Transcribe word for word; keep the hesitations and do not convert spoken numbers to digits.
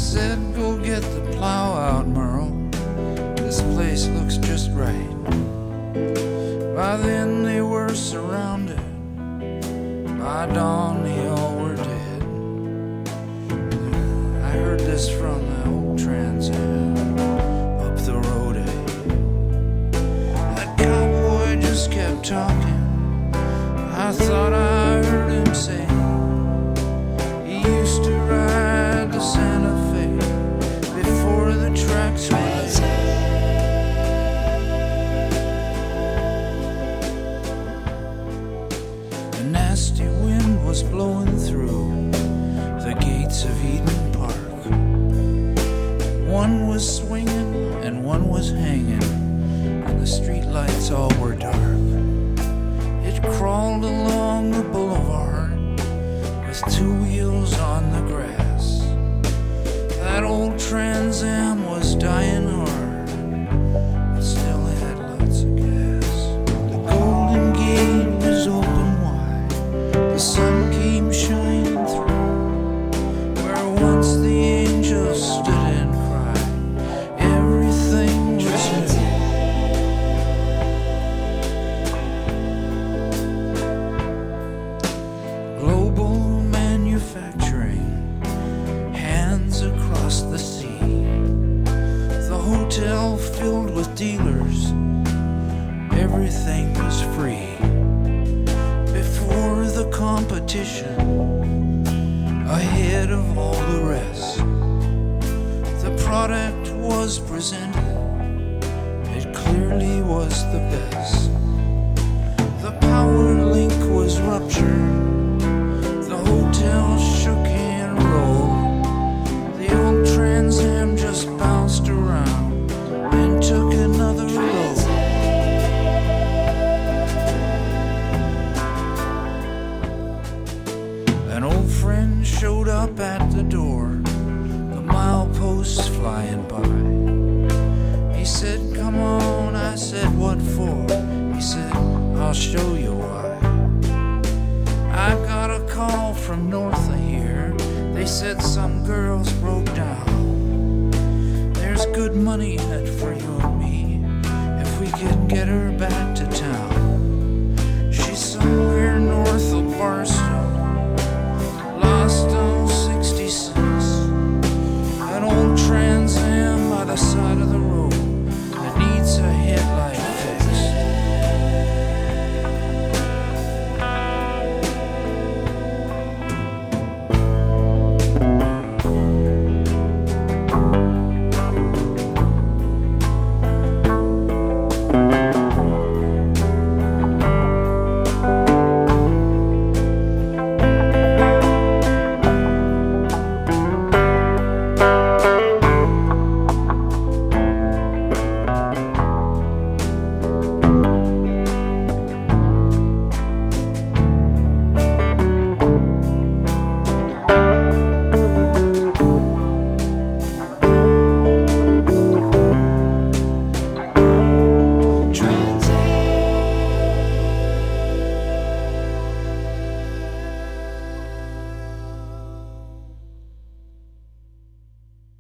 said, go get the plow out, Merle. This place looks just right. By then they were surrounded. By dawn they all were dead. I heard this from the old Trans Am up the road. That cowboy just kept talking. I thought I heard him say he used to ride the Santa Fe before the tracks were laid. A nasty wind was blowing through the gates of Eden Park. One was swinging and one was hanging, and the street lights all were dark. It crawled along the boulevard with two wheels on the grass. That old Trans Am was dying hard, but still had lots of gas. The Golden Gate was open wide. The sun came shining through where once the angels stood and cried. Everything was new. Global manufacturing, hands across the sea. The hotel filled with dealers. Everything was free. Before the competition, ahead of all the rest, the product was presented. It clearly was the best. The power link was ruptured. The hotel shook and rolled. The old Trans Am just bounced around and took another road. An old friend showed up at the door, the mileposts flying by. He said, come on. I said, what for? He said, I'll show you why. I got a call from north of here. They said some girls broke down. There's good money in it for you and me if we can get her back to town.